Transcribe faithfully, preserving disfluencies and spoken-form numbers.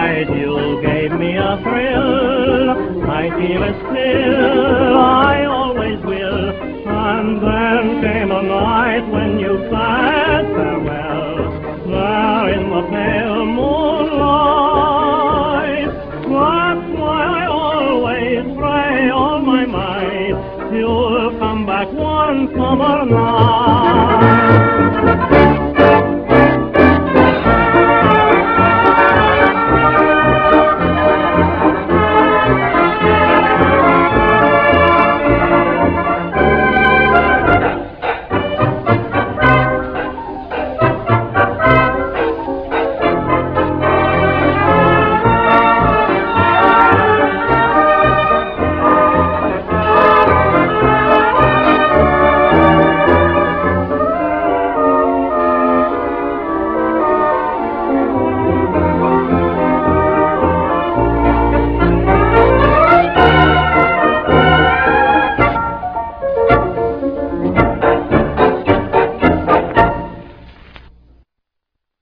night you gave me a thrill. I feel it still, I always will. And then came a night when you said farewell. There in the pale